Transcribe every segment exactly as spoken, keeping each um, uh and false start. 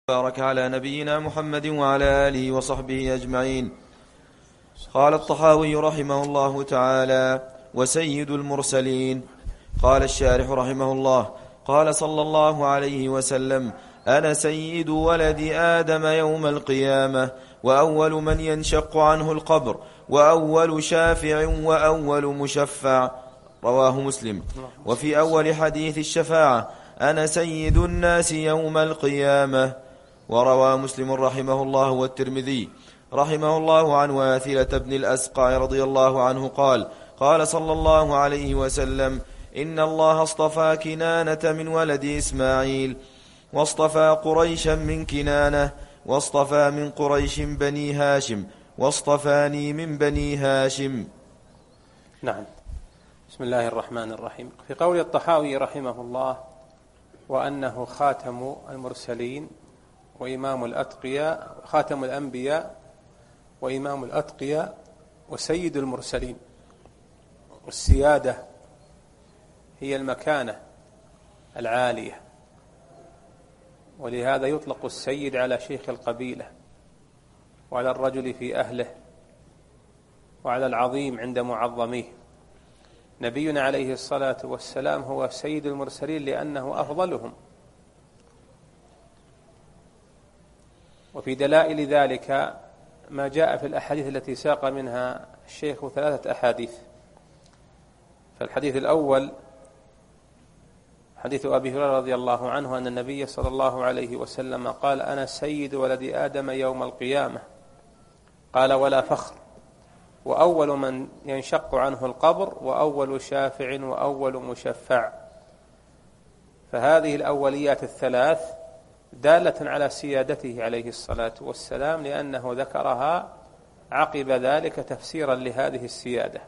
بارك على نبينا محمد وعلى آله وصحبه أجمعين. قال الطحاوي رحمه الله تعالى: وسيد المرسلين. قال الشارح رحمه الله: قال صلى الله عليه وسلم: أنا سيد ولد آدم يوم القيامة، وأول من ينشق عنه القبر، وأول شافع، وأول مشفع. رواه مسلم. وفي أول حديث الشفاعة: أنا سيد الناس يوم القيامة. وروى مسلم رحمه الله والترمذي رحمه الله عن واثلة بن الأسقع رضي الله عنه قال: قال صلى الله عليه وسلم: إن الله اصطفى كنانة من ولد إسماعيل، واصطفى قريشا من كنانة، واصطفى من قريش بني هاشم، واصطفاني من بني هاشم. نعم. بسم الله الرحمن الرحيم. في قول الطحاوي رحمه الله: وأنه خاتم المرسلين وإمام الأتقياء، خاتم الأنبياء وإمام الأتقياء وسيد المرسلين. والسيادة هي المكانة العالية، ولهذا يطلق السيد على شيخ القبيلة، وعلى الرجل في أهله، وعلى العظيم عند معظميه. نبينا عليه الصلاة والسلام هو سيد المرسلين لأنه أفضلهم. وفي دلائل ذلك ما جاء في الأحاديث التي ساق منها الشيخ ثلاثة أحاديث. فالحديث الأول حديث أبي هريرة رضي الله عنه أن النبي صلى الله عليه وسلم قال: أنا سيد ولد آدم يوم القيامة. قال: ولا فخر، وأول من ينشق عنه القبر، وأول شافع، وأول مشفع. فهذه الأوليات الثلاث دالة على سيادته عليه الصلاة والسلام، لأنه ذكرها عقب ذلك تفسيرا لهذه السيادة.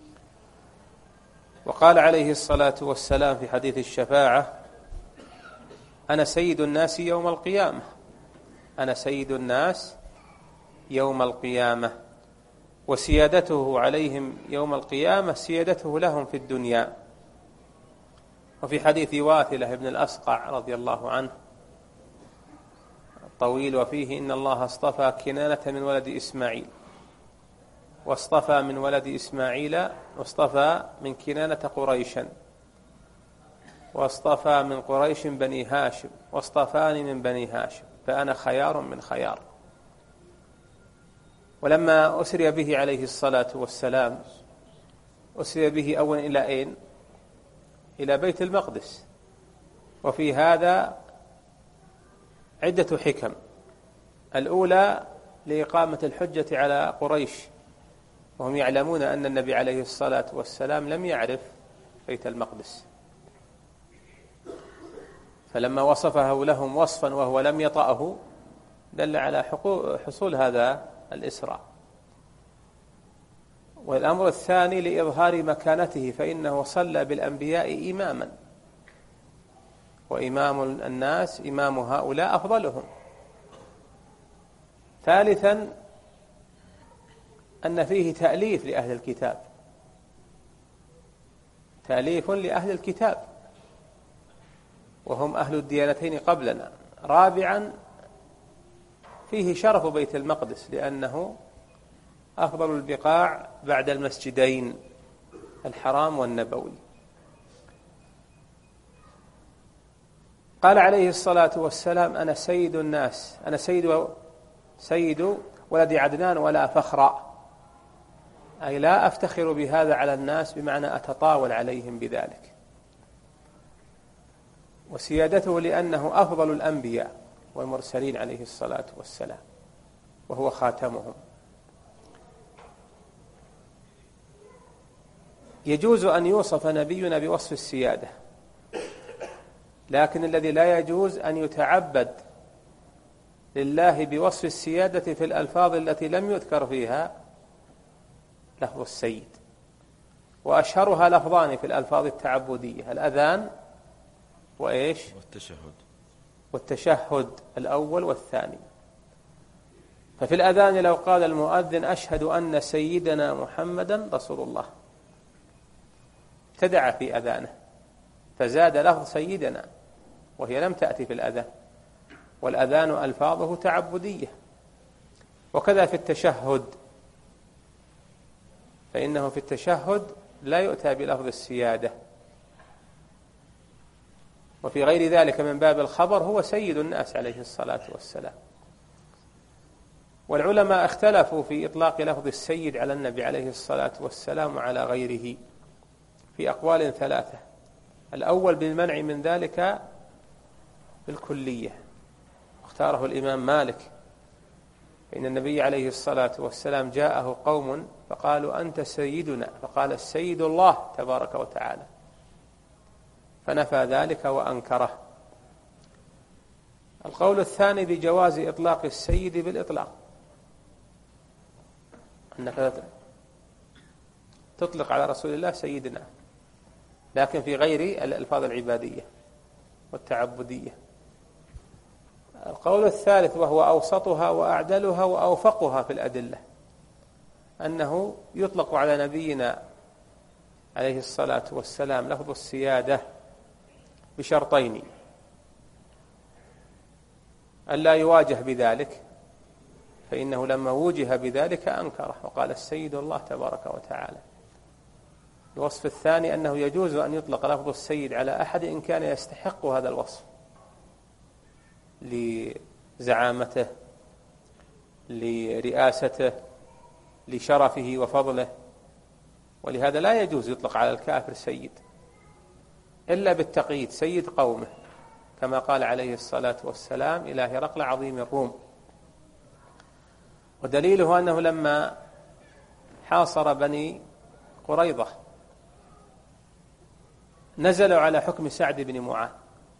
وقال عليه الصلاة والسلام في حديث الشفاعة: أنا سيد الناس يوم القيامة. أنا سيد الناس يوم القيامة. وسيادته عليهم يوم القيامة سيادته لهم في الدنيا. وفي حديث واثلة بن الأسقع رضي الله عنه طويل وفيه: إن الله اصطفى كنانة من ولد إسماعيل، واصطفى من ولد إسماعيل، واصطفى من كنانة قريشا، واصطفى من قريش بني هاشم، واصطفاني من بني هاشم، فأنا خيار من خيار. ولما أسري به عليه الصلاة والسلام أسري به أولا إلى أين؟ إلى بيت المقدس. وفي هذا عدة حكم. الأولى لإقامة الحجة على قريش، وهم يعلمون أن النبي عليه الصلاة والسلام لم يعرف بيت المقدس، فلما وصفه لهم وصفا وهو لم يطأه دل على حصول هذا الإسراء. والأمر الثاني لإظهار مكانته، فإنه صلى بالأنبياء إماما، وإمام الناس إمام هؤلاء أفضلهم. ثالثا أن فيه تأليف لأهل الكتاب، تأليف لأهل الكتاب وهم أهل الديانتين قبلنا. رابعا فيه شرف بيت المقدس، لأنه أفضل البقاع بعد المسجدين الحرام والنبوي. قال عليه الصلاة والسلام: أنا سيد الناس، أنا سيد سيد ولد عدنان ولا فخر، أي لا أفتخر بهذا على الناس، بمعنى أتطاول عليهم بذلك. وسيادته لأنه أفضل الأنبياء والمرسلين عليه الصلاة والسلام، وهو خاتمهم. يجوز أن يوصف نبينا بوصف السيادة، لكن الذي لا يجوز أن يتعبد لله بوصف السيادة في الألفاظ التي لم يذكر فيها لفظ السيد. وأشهرها لفظان في الألفاظ التعبدية: الأذان وإيش؟ والتشهد. والتشهد الأول والثاني. ففي الأذان لو قال المؤذن: أشهد أن سيدنا محمدا رسول الله، ابتدع في أذانه فزاد لفظ سيدنا، وهي لم تأتي في الأذان. والأذان ألفاظه تعبدية. وكذا في التشهد، فإنه في التشهد لا يؤتى بلفظ السيادة. وفي غير ذلك من باب الخبر هو سيد الناس عليه الصلاة والسلام. والعلماء اختلفوا في إطلاق لفظ السيد على النبي عليه الصلاة والسلام وعلى غيره في أقوال ثلاثة. الأول بالمنع من ذلك بالكلية، اختاره الإمام مالك، فإن النبي عليه الصلاة والسلام جاءه قوم فقالوا أنت سيدنا، فقال السيد الله تبارك وتعالى، فنفى ذلك وأنكره. القول الثاني بجواز إطلاق السيد بالإطلاق، أنك تطلق على رسول الله سيدنا، لكن في غير الألفاظ العبادية والتعبدية. القول الثالث وهو أوسطها وأعدلها وأوفقها في الأدلة، أنه يطلق على نبينا عليه الصلاة والسلام لفظ السيادة بشرطين: ألا يواجه بذلك، فإنه لما وجه بذلك أنكره وقال السيد الله تبارك وتعالى. الوصف الثاني أنه يجوز أن يطلق لفظ السيد على أحد إن كان يستحق هذا الوصف لزعامته، لرئاسته، لشرفه وفضله. ولهذا لا يجوز يطلق على الكافر سيد إلا بالتقييد: سيد قومه، كما قال عليه الصلاة والسلام إلى هرقل عظيم الروم. ودليله أنه لما حاصر بني قريظة نزلوا على حكم سعد بن معاذ،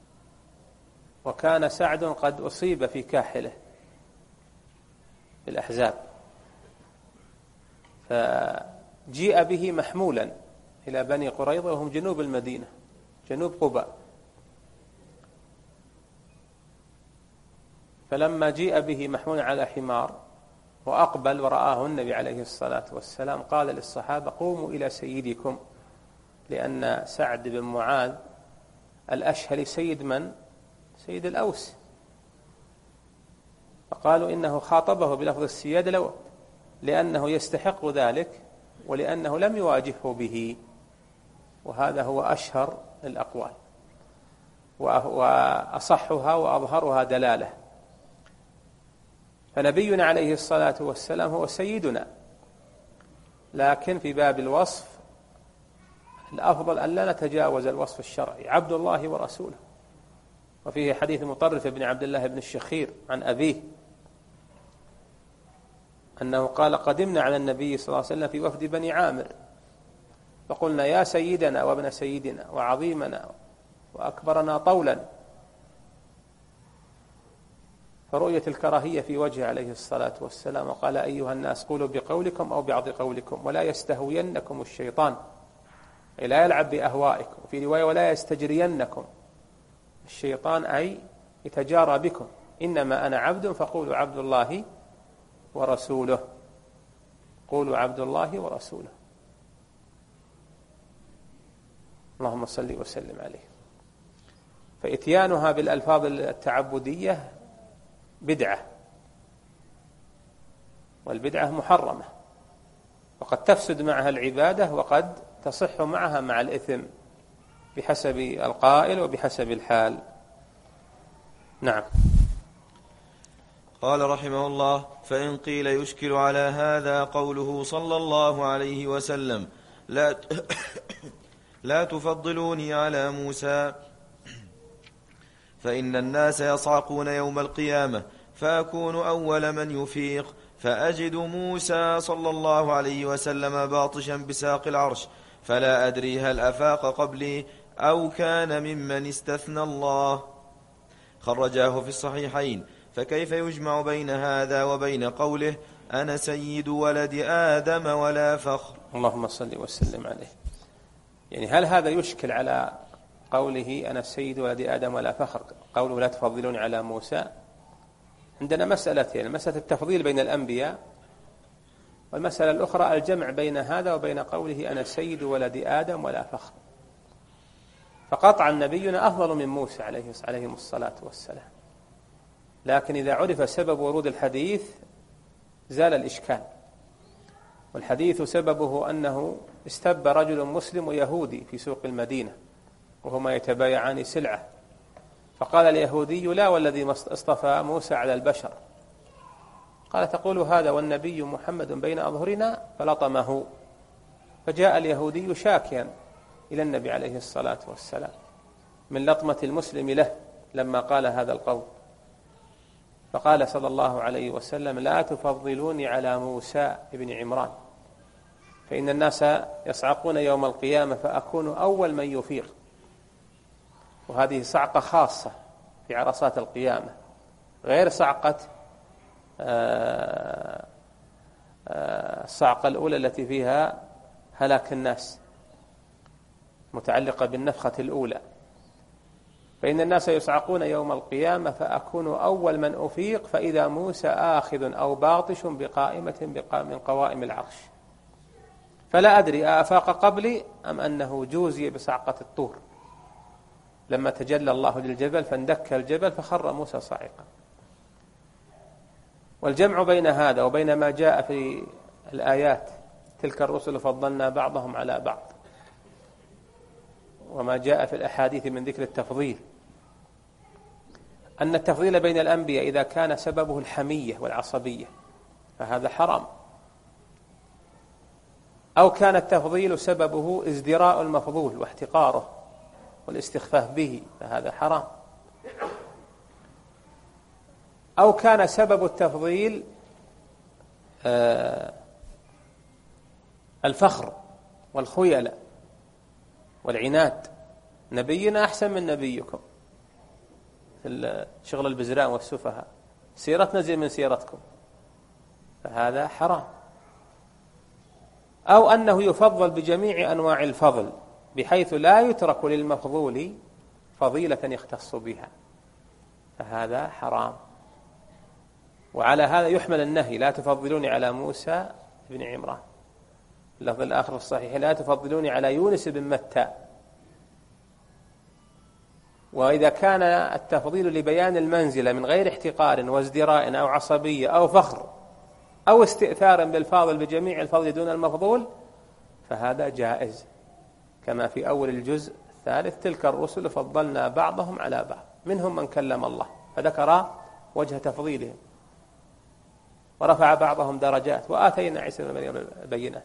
وكان سعد قد أصيب في كاحله في الأحزاب، فجيء به محمولا إلى بني قريظة وهم جنوب المدينة، جنوب قباء. فلما جيء به محمولا على حمار وأقبل ورآه النبي عليه الصلاة والسلام قال للصحابة: قوموا إلى سيدكم، لأن سعد بن معاذ الأشهلي سيد من؟ سيد الأوس. فقالوا إنه خاطبه بلفظ السيادة لو لأنه يستحق ذلك ولأنه لم يواجهه به، وهذا هو أشهر الأقوال وأصحها وأظهرها دلالة. فنبينا عليه الصلاة والسلام هو سيدنا، لكن في باب الوصف الأفضل أن لا نتجاوز الوصف الشرعي: عبد الله ورسوله. وفيه حديث مطرف بن عبد الله بن الشخير عن أبيه أنه قال: قدمنا على النبي صلى الله عليه وسلم في وفد بني عامر، فقلنا: يا سيدنا وابن سيدنا وعظيمنا وأكبرنا طولا. فرؤية الكراهية في وجهه عليه الصلاة والسلام، وقال: أيها الناس قولوا بقولكم أو بعض قولكم ولا يستهوينكم الشيطان، أي لا يلعب بأهوائكم. في رواية: ولا يستجرينكم الشيطان، أي يتجارى بكم، إنما أنا عبد فقولوا عبد الله ورسوله، قولوا عبد الله ورسوله. اللهم صل وسلم عليه. فإتيانها بالألفاظ التعبدية بدعة، والبدعة محرمة، وقد تفسد معها العبادة وقد تصح معها مع الإثم بحسب القائل وبحسب الحال. نعم. قال رحمه الله: فإن قيل يشكل على هذا قوله صلى الله عليه وسلم: لا لا تفضلوني على موسى، فإن الناس يصعقون يوم القيامة فأكون أول من يفيق، فأجد موسى صلى الله عليه وسلم باطشا بساق العرش، فلا أدري هل أفاق قبلي أو كان ممن استثنى الله. خرجاه في الصحيحين. فكيف يجمع بين هذا وبين قوله: أنا سيد ولد آدم ولا فخر؟ اللهم صل وسلم عليه. يعني هل هذا يشكل على قوله أنا سيد ولد آدم ولا فخر، قوله لا تفضلون على موسى؟ عندنا مسألتين: يعني مسألة التفضيل بين الأنبياء، والمسألة الأخرى الجمع بين هذا وبين قوله أنا سيد ولد آدم ولا فخر. فقطعا نبينا أفضل من موسى عليه الصلاة والسلام، لكن إذا عرف سبب ورود الحديث زال الإشكال. والحديث سببه أنه استب رجل مسلم ويهودي في سوق المدينة وهما يتبايعان سلعة، فقال اليهودي: لا والذي اصطفى موسى على البشر. قال: تقول هذا والنبي محمد بين أظهرنا؟ فلطمه. فجاء اليهودي شاكيا إلى النبي عليه الصلاة والسلام من لطمة المسلم له لما قال هذا القول، فقال صلى الله عليه وسلم: لا تفضلوني على موسى بن عمران، فإن الناس يصعقون يوم القيامة فأكون أول من يفيق. وهذه صعقة خاصة في عرصات القيامة، غير صعقة الصعقة الأولى التي فيها هلاك الناس متعلقة بالنفخة الأولى. فإن الناس يصعقون يوم القيامة فأكون أول من أفيق، فإذا موسى آخذ أو باطش بقائمة من قوائم العرش، فلا أدري أفاق قبلي أم أنه جوزي بصعقة الطور لما تجلى الله للجبل فاندك الجبل فخر موسى صاعقا. والجمع بين هذا وبين ما جاء في الآيات تلك الرسل فضلنا بعضهم على بعض، وما جاء في الأحاديث من ذكر التفضيل، أن التفضيل بين الأنبياء إذا كان سببه الحمية والعصبية فهذا حرام، أو كان التفضيل سببه ازدراء المفضول واحتقاره والاستخفاف به فهذا حرام، أو كان سبب التفضيل آه الفخر والخيلة والعناد، نبينا أحسن من نبيكم في شغل البزران والسفهاء، سيرتنا زي من سيرتكم، فهذا حرام. أو أنه يفضل بجميع أنواع الفضل بحيث لا يترك للمفضول فضيلة يختص بها، فهذا حرام. وعلى هذا يحمل النهي: لا تفضلوني على موسى بن عمران. اللفظ الآخر الصحيح: لا تفضلوني على يونس بن متى. وإذا كان التفضيل لبيان المنزلة من غير احتقار وازدراء أو عصبية أو فخر أو استئثار بالفاضل بجميع الفضل دون المفضول فهذا جائز، كما في أول الجزء الثالث: تلك الرسل فضلنا بعضهم على بعض منهم من كلم الله، فذكر وجه تفضيلهم ورفع بعضهم درجات وآتينا عيسى بن مريم البينات.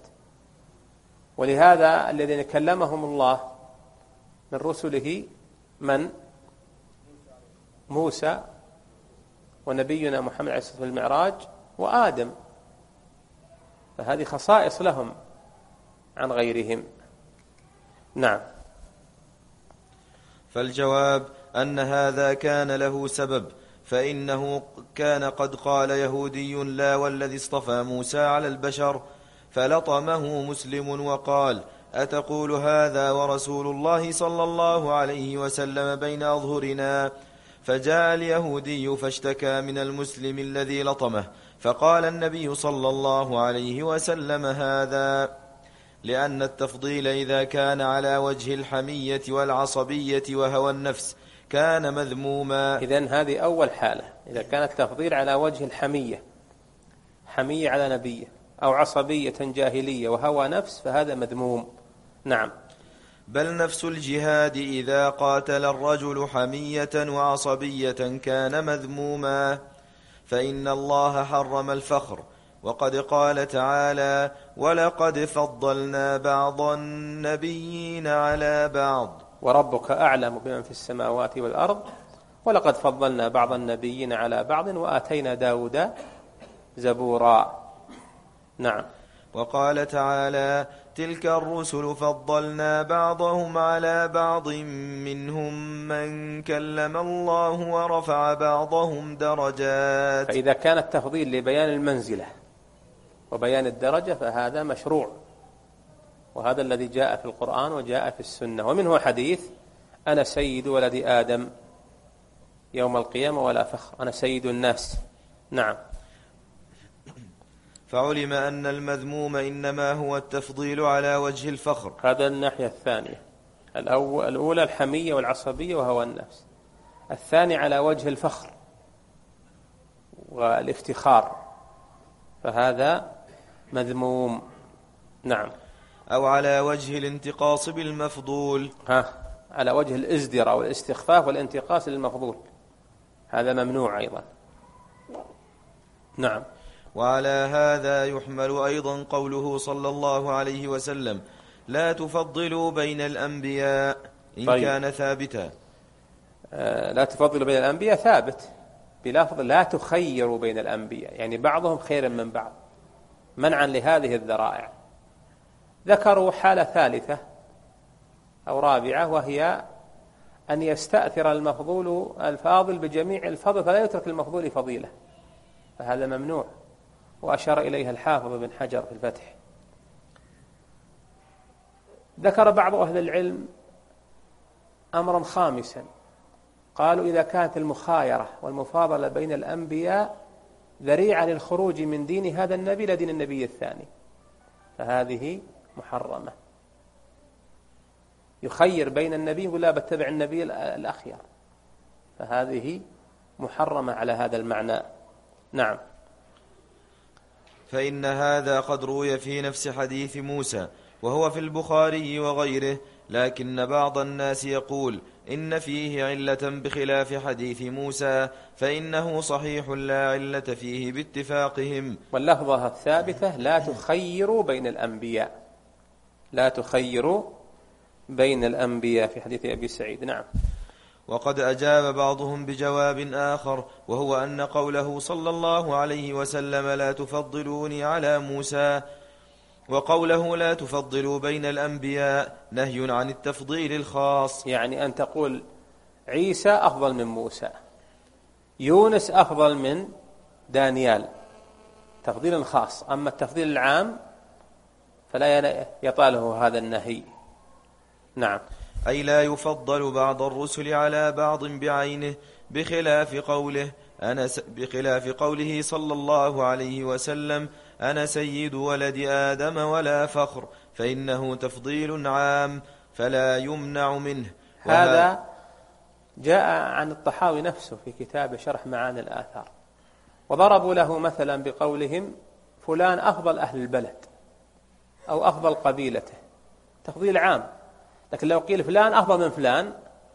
ولهذا الذين كلمهم الله من رسله من؟ موسى ونبينا محمد عليه الصلاة والسلام في المعراج وآدم، فهذه خصائص لهم عن غيرهم. نعم. فالجواب أن هذا كان له سبب، فإنه كان قد قال يهودي: لا والذي اصطفى موسى على البشر، فلطمه مسلم وقال: أتقول هذا ورسول الله صلى الله عليه وسلم بين أظهرنا؟ فجاء اليهودي فاشتكى من المسلم الذي لطمه، فقال النبي صلى الله عليه وسلم: هذا، لأن التفضيل إذا كان على وجه الحمية والعصبية وهوى النفس كان مذموما. إذن هذه أول حالة، إذا كان التفضيل على وجه الحمية، حمية على نبيه، أو عصبية جاهلية وهوى نفس، فهذا مذموم. نعم. بل نفس الجهاد إذا قاتل الرجل حمية وعصبية كان مذموما، فإن الله حرم الفخر، وقد قال تعالى: ولقد فضلنا بعض النبيين على بعض، وربك أعلم بمن في السماوات والأرض، ولقد فضلنا بعض النبيين على بعض وآتينا داود زبورا. نعم. وقال تعالى: تلك الرسل فضلنا بعضهم على بعض منهم من كلم الله ورفع بعضهم درجات. فإذا كان التفضيل لبيان المنزلة وبيان الدرجة فهذا مشروع، وهذا الذي جاء في القرآن وجاء في السنة. ومنه حديث: أنا سيد ولد آدم يوم القيامة ولا فخر، أنا سيد الناس. نعم. فعلم أن المذموم إنما هو التفضيل على وجه الفخر. هذا الناحية الثانية، الأولى الحمية والعصبية وهوى النفس، الثاني على وجه الفخر والافتخار، فهذا مذموم. نعم. أو على وجه الانتقاص بالمفضول، ها على وجه الازدراء والاستخفاف والانتقاص للمفضول، هذا ممنوع أيضا. نعم. وعلى هذا يحمل أيضا قوله صلى الله عليه وسلم: لا تفضلوا بين الأنبياء، إن طيب. كان ثابتا. آه لا تفضلوا بين الأنبياء ثابت بلفظ لا تخيروا بين الأنبياء، يعني بعضهم خير من بعض، منعا لهذه الذرائع. ذكروا حالة ثالثة أو رابعة، وهي أن يستأثر المفضول الفاضل بجميع الفضل فلا يترك المفضول فضيلة، فهذا ممنوع، وأشار إليها الحافظ بن حجر في الفتح. ذكر بعض أهل العلم أمرا خامسا، قالوا إذا كانت المخايرة والمفاضلة بين الأنبياء ذريعة للخروج من دين هذا النبي إلى دين النبي الثاني، فهذه محرمة. يخير بين النبي يقول لا بتبع النبي الأخير، فهذه محرمة على هذا المعنى. نعم. فإن هذا قد روي في نفس حديث موسى، وهو في البخاري وغيره، لكن بعض الناس يقول إن فيه علة بخلاف حديث موسى، فإنه صحيح لا علة فيه باتفاقهم. واللفظة الثابتة لا تخيروا بين الأنبياء، لا تخيروا بين الأنبياء في حديث أبي سعيد. نعم. وقد أجاب بعضهم بجواب آخر، وهو أن قوله صلى الله عليه وسلم لا تفضلوني على موسى، وقوله لا تفضلوا بين الأنبياء نهي عن التفضيل الخاص، يعني أن تقول عيسى أفضل من موسى، يونس أفضل من دانيال، تفضيل خاص. أما التفضيل العام فلا يطاله هذا النهي. نعم. أي لا يفضل بعض الرسل على بعض بعينه، بخلاف قوله أنا س... بخلاف قوله صلى الله عليه وسلم أنا سيد ولد آدم ولا فخر، فإنه تفضيل عام فلا يمنع منه. هذا جاء عن الطحاوي نفسه في كتاب شرح معاني الآثار، وضربوا له مثلا بقولهم فلان أفضل أهل البلد أو أفضل قبيلته، تفضيل عام. لكن لو قيل فلان أفضل من فلان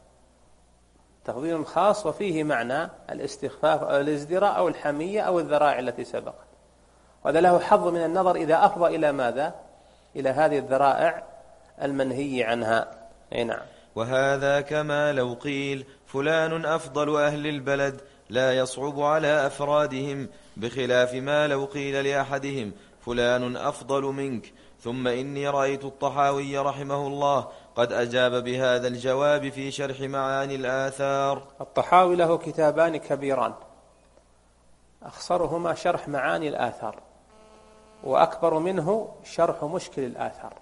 تفضيل خاص، وفيه معنى الاستخفاف أو الازدراء أو الحمية أو الذرائع التي سبقت، وهذا له حظ من النظر إذا أفضى إلى ماذا؟ إلى هذه الذرائع المنهي عنها. أي نعم. وهذا كما لو قيل فلان أفضل أهل البلد لا يصعب على أفرادهم، بخلاف ما لو قيل لأحدهم فلان أفضل منك. ثم إني رأيت الطحاوي رحمه الله قد أجاب بهذا الجواب في شرح معاني الآثار. الطحاوي له كتابان كبيران، أخصرهما شرح معاني الآثار، وأكبر منه شرح مشكل الآثار،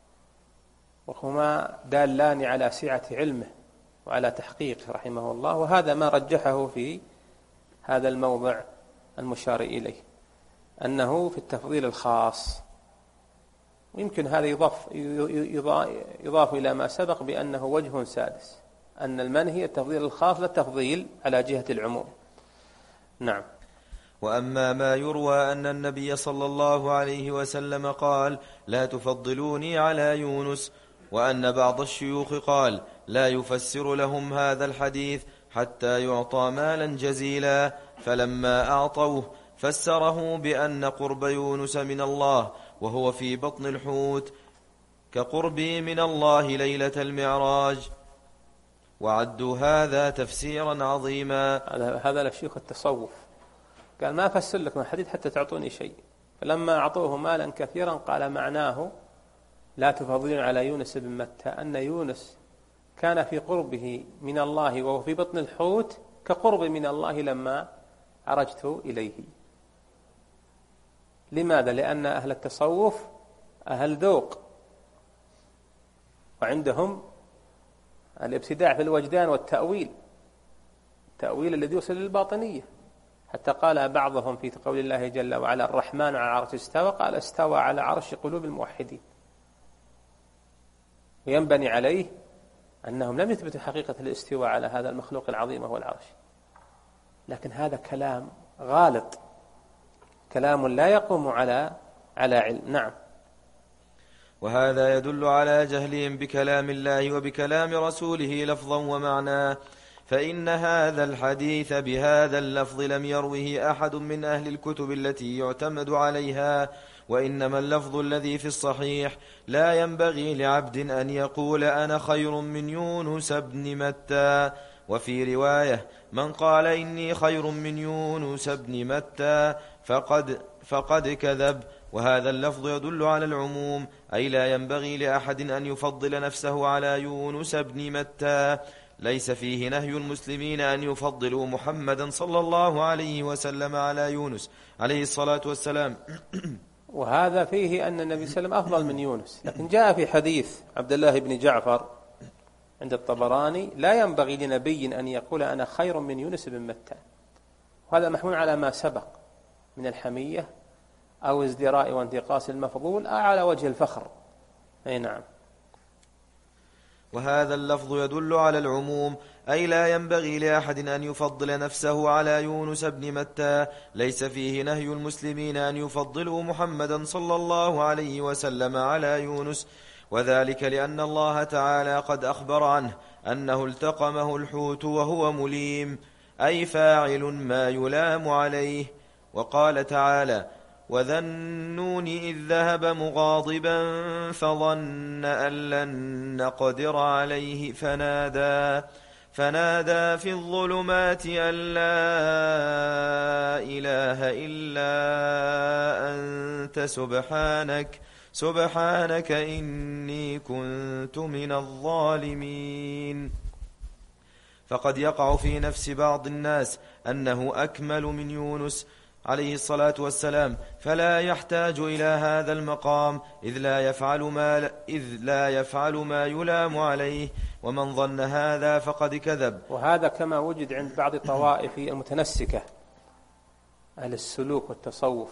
وهما دالان على سعة علمه وعلى تحقيقه رحمه الله، وهذا ما رجحه في هذا الموضع المشار إليه، أنه في التفضيل الخاص. ويمكن هذا يضاف, يضاف إلى ما سبق بأنه وجه سادس، أن المنهي التفضيل الخاص لا التفضيل على جهة العموم. نعم. وأما ما يروى أن النبي صلى الله عليه وسلم قال لا تفضلوني على يونس، وأن بعض الشيوخ قال لا يفسر لهم هذا الحديث حتى يعطى مالا جزيلا، فلما أعطوه فسره بأن قرب يونس من الله وهو في بطن الحوت كقربي من الله ليلة المعراج، وعدوا هذا تفسيرا عظيما. هذا لشيخ التصوف قال ما أفسر لكم الحديث حتى تعطوني شيء، فلما أعطوه مالا كثيرا قال معناه لا تفضلون على يونس بن متى، أن يونس كان في قربه من الله وهو في بطن الحوت كقرب من الله لما عرجت إليه. لماذا؟ لأن أهل التصوف أهل ذوق، وعندهم الابتداع في الوجدان والتأويل، التأويل الذي يوصل للباطنية، حتى قال بعضهم في قول الله جل وعلا الرحمن على العرش استوى، قال استوى على عرش قلوب الموحدين، وينبني عليه أنهم لم يثبتوا حقيقة الاستواء على هذا المخلوق العظيم وهو العرش. لكن هذا كلام غالط، كلام لا يقوم على على علم. نعم. وهذا يدل على جهلهم بكلام الله وبكلام رسوله لفظا ومعنى، فإن هذا الحديث بهذا اللفظ لم يروه أحد من أهل الكتب التي يعتمد عليها، وإنما اللفظ الذي في الصحيح: لا ينبغي لعبد أن يقول أنا خير من يونس بن متى. وفي رواية: من قال إني خير من يونس بن متى فقد, فقد كذب. وهذا اللفظ يدل على العموم، أي لا ينبغي لأحد أن يفضل نفسه على يونس بن متى. ليس فيه نهي المسلمين أن يفضلوا محمدا صلى الله عليه وسلم على يونس عليه الصلاة والسلام. وهذا فيه أن النبي صلى الله عليه وسلم أفضل من يونس، لكن جاء في حديث عبد الله بن جعفر عند الطبراني: لا ينبغي لنبي أن يقول أنا خير من يونس بن متى. وهذا محمول على ما سبق من الحمية أو ازدراء وانتقاص المفضول على وجه الفخر. أي نعم. وهذا اللفظ يدل على العموم، أي لا ينبغي لأحد أن يفضل نفسه على يونس بن متى. ليس فيه نهي المسلمين أن يفضلوا محمدا صلى الله عليه وسلم على يونس، وذلك لأن الله تعالى قد أخبر عنه أنه التقمه الحوت وهو مليم، أي فاعل ما يلام عليه. وقال تعالى: وذا النون إذ ذهب مغاضبا فظن أن لن نقدر عليه فنادى فنادى في الظلمات أن لا إله إلا أنت سبحانك سبحانك إني كنت من الظالمين. فقد يقع في نفس بعض الناس أنه أكمل من يونس عليه الصلاة والسلام، فلا يحتاج إلى هذا المقام، إذ لا يفعل ما, إذ لا يفعل ما يلام عليه، ومن ظن هذا فقد كذب. وهذا كما وجد عند بعض الطوائف المتنسكة أهل السلوك والتصوف،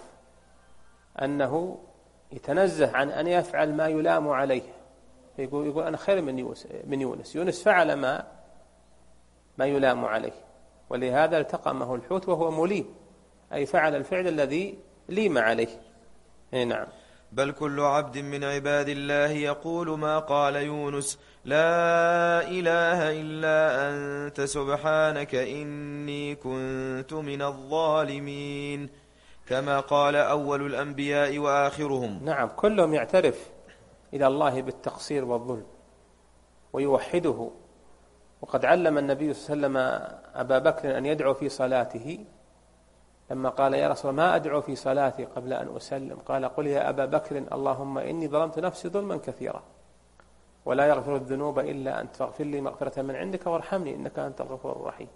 أنه يتنزه عن أن يفعل ما يلام عليه، يقول, يقول أنا خير من يونس, من يونس يونس فعل ما ما يلام عليه، ولهذا التقمه الحوت وهو مليم، أي فعل الفعل الذي ليم عليه. نعم. بل كل عبد من عباد الله يقول ما قال يونس: لا إله إلا أنت سبحانك إني كنت من الظالمين، كما قال أول الأنبياء وآخرهم. نعم، كلهم يعترف إلى الله بالتقصير والظلم ويوحده. وقد علم النبي صلى الله عليه وسلم أبا بكر أن يدعو في صلاته، لما قال: يا رسول الله ما أدعو في صلاتي قبل أن أسلم؟ قال: قل يا أبا بكر اللهم إني ظلمت نفسي ظلما كثيرا ولا يغفر الذنوب إلا أنت فاغفر لي مغفرة من عندك وارحمني إنك أنت الغفور الرحيم.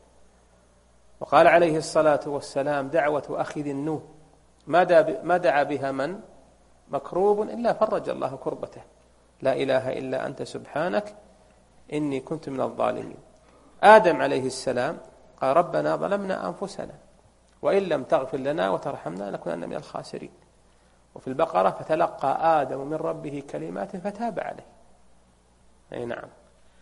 وقال عليه الصلاة والسلام: دعوة أخي ذي النوح ما دعا بها من مكروب إلا فرج الله كربته، لا إله إلا أنت سبحانك إني كنت من الظالمين. آدم عليه السلام قال: ربنا ظلمنا أنفسنا وإن لم تغفر لنا وترحمنا لنكونن من الخاسرين. وفي البقرة: فتلقى آدم من ربه كلمات فتاب عليه. أي نعم.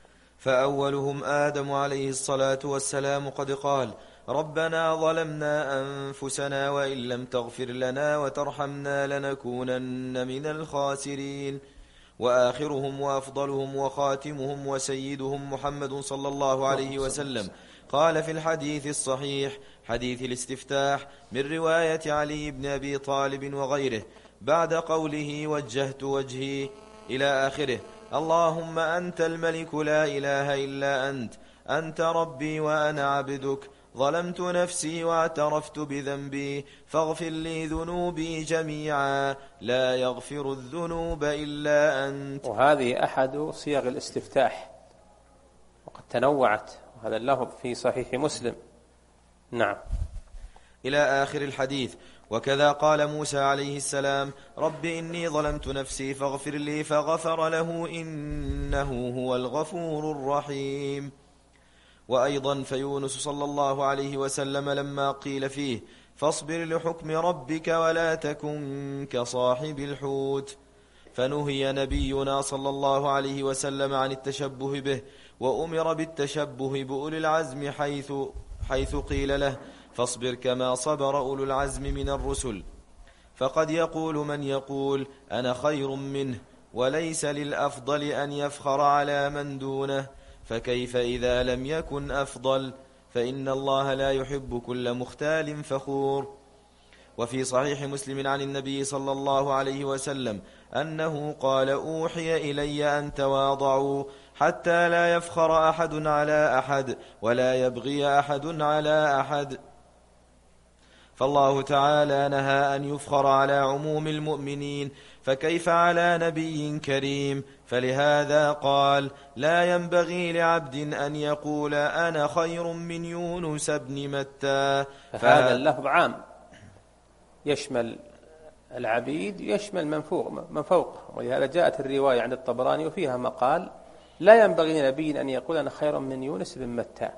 فأولهم آدم عليه الصلاة والسلام قد قال: ربنا ظلمنا أنفسنا وإن لم تغفر لنا وترحمنا لنكونن من الخاسرين. وآخرهم وأفضلهم وخاتمهم وسيدهم محمد صلى الله عليه وسلم قال في الحديث الصحيح حديث الاستفتاح من رواية علي بن أبي طالب وغيره بعد قوله: وجهت وجهي إلى آخره: اللهم أنت الملك لا إله إلا أنت أنت ربي وأنا عبدك ظلمت نفسي واعترفت بذنبي فاغفر لي ذنوبي جميعا لا يغفر الذنوب إلا أنت. وهذه أحد صيغ الاستفتاح وقد تنوعت، وهذا اللفظ في صحيح مسلم. نعم. إلى آخر الحديث. وكذا قال موسى عليه السلام: رب إني ظلمت نفسي فاغفر لي فغفر له إنه هو الغفور الرحيم. وأيضا فيونس صلى الله عليه وسلم لما قيل فيه: فاصبر لحكم ربك ولا تكن كصاحب الحوت، فنهي نبينا صلى الله عليه وسلم عن التشبه به، وأمر بالتشبه بأولي العزم حيث, حيث قيل له: فاصبر كما صبر أولو العزم من الرسل. فقد يقول من يقول أنا خير منه، وليس للأفضل أن يفخر على من دونه، فكيف إذا لم يكن أفضل؟ فإن الله لا يحب كل مختال فخور. وفي صحيح مسلم عن النبي صلى الله عليه وسلم أنه قال أوحي إلي أن تواضعوا حتى لا يفخر أحد على أحد ولا يبغي أحد على أحد. فالله تعالى نهى أن يفخر على عموم المؤمنين، فكيف على نبي كريم؟ فلهذا قال لا ينبغي لعبد أن يقول أنا خير من يونس بن متى. فهذا اللفظ عام يشمل العبيد يشمل من فوق من فوق ولهذا جاءت الرواية عند الطبراني وفيها مقال لا ينبغي لنبي أن يقول أنا خير من يونس بن متى،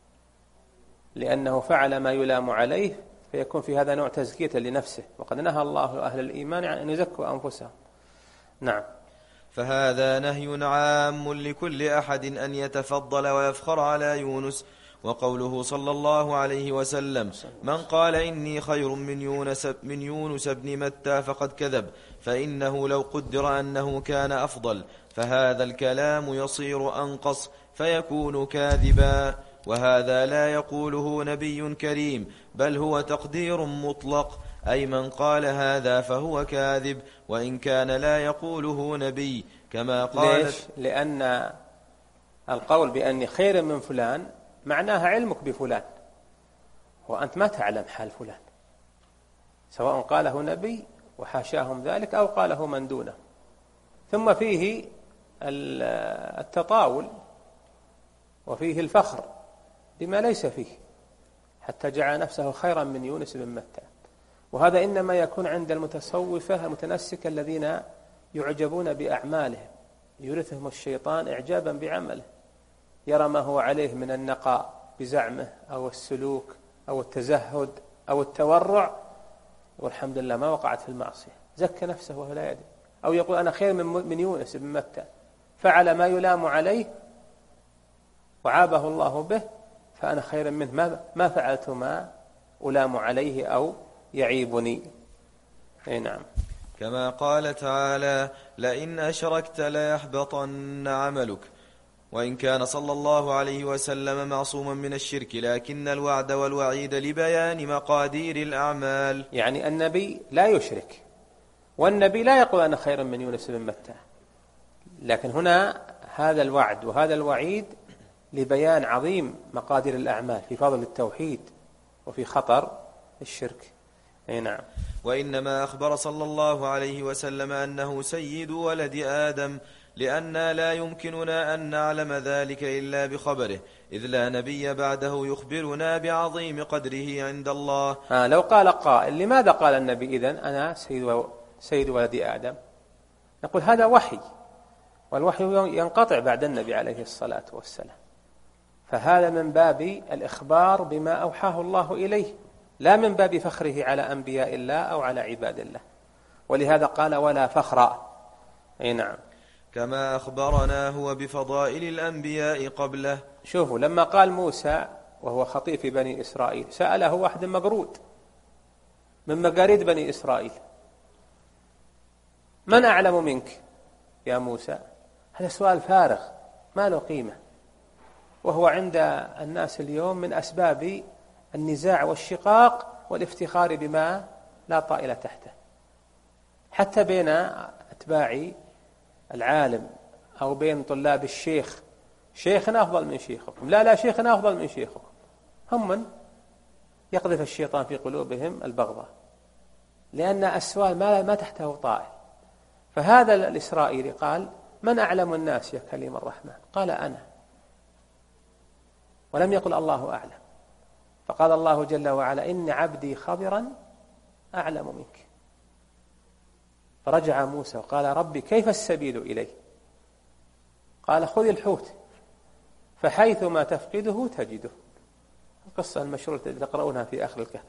لأنه فعل ما يلام عليه، فيكون في هذا نوع تزكية لنفسه، وقد نهى الله أهل الإيمان عن أن يزكوا أنفسهم. نعم. فهذا نهي عام لكل أحد أن يتفضل ويفخر على يونس. وقوله صلى الله عليه وسلم من قال إني خير من يونس, من يونس بن متى فقد كذب، فإنه لو قدر أنه كان أفضل فهذا الكلام يصير أنقص فيكون كاذبا، وهذا لا يقوله نبي كريم، بل هو تقدير مطلق، أي من قال هذا فهو كاذب وإن كان لا يقوله نبي كما قال. ليش؟ لأن القول بأني خير من فلان معناها علمك بفلان، وأنت ما تعلم حال فلان، سواء قاله نبي وحاشاهم ذلك أو قاله من دونه. ثم فيه التطاول وفيه الفخر بما ليس فيه حتى جعل نفسه خيرا من يونس بن متى، وهذا إنما يكون عند المتصوفة المتنسكة الذين يعجبون بأعمالهم، يورثهم الشيطان إعجابا بعمله، يرى ما هو عليه من النقاء بزعمه أو السلوك أو التزهد أو التورع، والحمد لله ما وقعت في المعصية، زكى نفسه وهو لا يدري، أو يقول أنا خير من يونس بن متى، فعل ما يلام عليه وعابه الله به، فأنا خير منه، ما, ما فعلت ما ألام عليه أو يعيبني. أي نعم. كما قال تعالى لئن أشركت ليحبطن عملك. وإن كان صلى الله عليه وسلم معصوما من الشرك، لكن الوعد والوعيد لبيان مقادير الأعمال. يعني النبي لا يشرك، والنبي لا يقول أنا خير من يونس بن متى، لكن هنا هذا الوعد وهذا الوعيد لبيان عظيم مقادير الأعمال في فضل التوحيد وفي خطر الشرك. أي نعم. وإنما أخبر صلى الله عليه وسلم أنه سيد ولد آدم، لأننا لا يمكننا أن نعلم ذلك إلا بخبره، إذ لا نبي بعده يخبرنا بعظيم قدره عند الله. آه لو قال قائل لماذا قال النبي إذن أنا سيد, سيد ولد آدم؟ نقول هذا وحي، والوحي ينقطع بعد النبي عليه الصلاة والسلام، فهذا من باب الإخبار بما أوحاه الله إليه، لا من باب فخره على أنبياء الله أو على عباد الله، ولهذا قال ولا فخر. أي نعم. كما أخبرنا هو بفضائل الأنبياء قبله. شوفوا لما قال موسى وهو خطيب بني إسرائيل سأله واحد مقرود من مقاريد بني إسرائيل من أعلم منك يا موسى؟ هذا سؤال فارغ ما له قيمة، وهو عند الناس اليوم من أسباب النزاع والشقاق والافتخار بما لا طائل تحته، حتى بين أتباع العالم أو بين طلاب الشيخ، شيخنا أفضل من شيخكم، لا لا شيخنا أفضل من شيخكم، هم من يقذف الشيطان في قلوبهم البغضاء، لأن السؤال ما ما تحته طائل. فهذا الإسرائيلي قال من أعلم الناس يا كليم الرحمن؟ قال أنا، ولم يقل الله أعلم، فقال الله جل وعلا إن عبدي خبرا أعلم منك. فرجع موسى وقال ربي كيف السبيل إليه؟ قال خذ الحوت فحيثما تفقده تجده. القصة المشهورة تقرؤونها في آخر الكهف.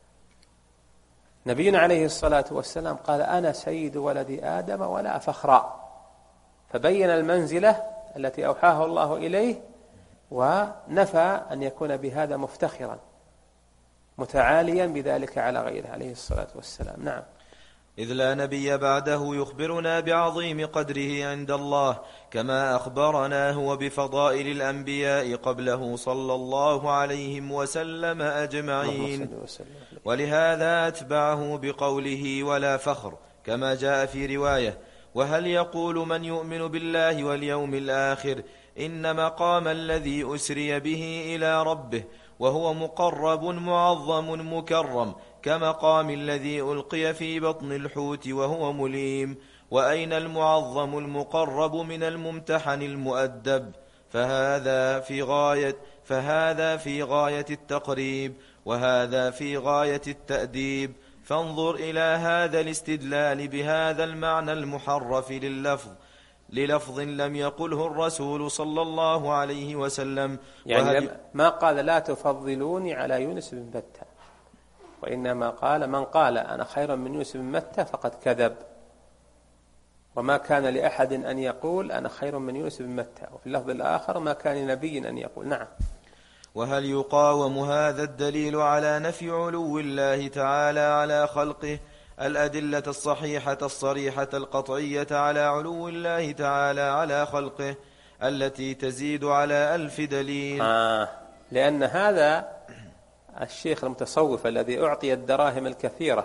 نبينا عليه الصلاة والسلام قال أنا سيد ولد آدم ولا فخر، فبين المنزلة التي أوحاها الله إليه ونفى أن يكون بهذا مفتخرا. متعاليا بذلك على غيره عليه الصلاة والسلام. نعم. إذ لا نبي بعده يخبرنا بعظيم قدره عند الله كما أخبرنا هو بفضائل الأنبياء قبله صلى الله عليه وسلم أجمعين، ولهذا أتبعه بقوله ولا فخر كما جاء في رواية: وهل يقول من يؤمن بالله واليوم الآخر إن مقام الذي أسري به إلى ربه وهو مقرب معظم مكرم كمقام الذي ألقي في بطن الحوت وهو مليم، وأين المعظم المقرب من الممتحن المؤدب؟ فهذا في غاية فهذا في غاية التقريب وهذا في غاية التأديب. فانظر إلى هذا الاستدلال بهذا المعنى المحرف لللفظ للفظ لم يقله الرسول صلى الله عليه وسلم. يعني ما قال لا تفضلوني على يونس بن متى، وإنما قال من قال أنا خير من يونس بن متى فقد كذب، وما كان لأحد أن يقول أنا خير من يونس بن متى، وفي اللفظ الآخر ما كان لنبي أن يقول. نعم. وهل يقاوم هذا الدليل على نفي علو الله تعالى على خلقه الأدلة الصحيحة الصريحة القطعية على علو الله تعالى على خلقه التي تزيد على ألف دليل؟ آه لأن هذا الشيخ المتصوف الذي أعطي الدراهم الكثيرة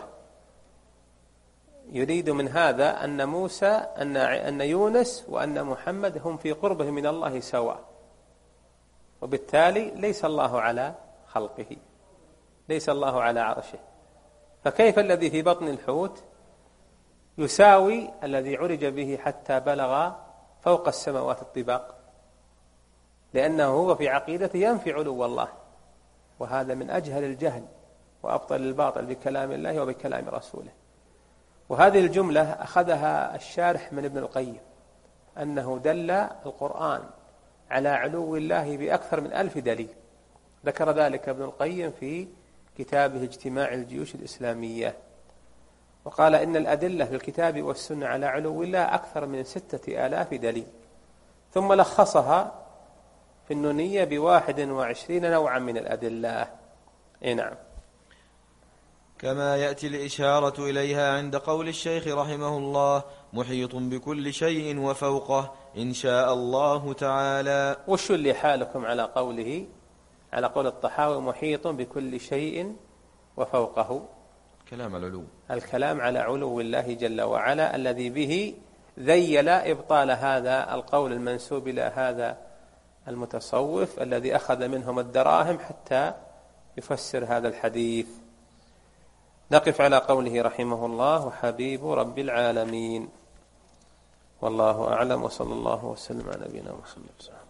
يريد من هذا أن موسى أن أن يونس وأن محمد هم في قربه من الله سواء، وبالتالي ليس الله على خلقه، ليس الله على عرشه، فكيف الذي في بطن الحوت يساوي الذي عرج به حتى بلغ فوق السماوات الطباق؟ لأنه هو في عقيدته ينفي علو الله، وهذا من أجهل الجهل وأبطل الباطل بكلام الله وبكلام رسوله. وهذه الجملة أخذها الشارح من ابن القيم، أنه دل القرآن على علو الله بأكثر من ألف دليل، ذكر ذلك ابن القيم في كتابه اجتماع الجيوش الإسلامية، وقال إن الأدلة في الكتاب والسنة على علو الله أكثر من ستة آلاف دليل، ثم لخصها في النونية بواحد وعشرين نوعا من الأدلة. إيه نعم. كما يأتي الإشارة إليها عند قول الشيخ رحمه الله محيط بكل شيء وفوقه إن شاء الله تعالى. وش اللي حالكم على قوله على قول الطحاوي محيط بكل شيء وفوقه؟ كلام العلو، الكلام على علو الله جل وعلا الذي به ذيل إبطال هذا القول المنسوب إلى هذا المتصوف الذي أخذ منهم الدراهم حتى يفسر هذا الحديث. نقف على قوله رحمه الله وحبيب رب العالمين، والله أعلم، وصلى الله وسلم على نبينا محمد.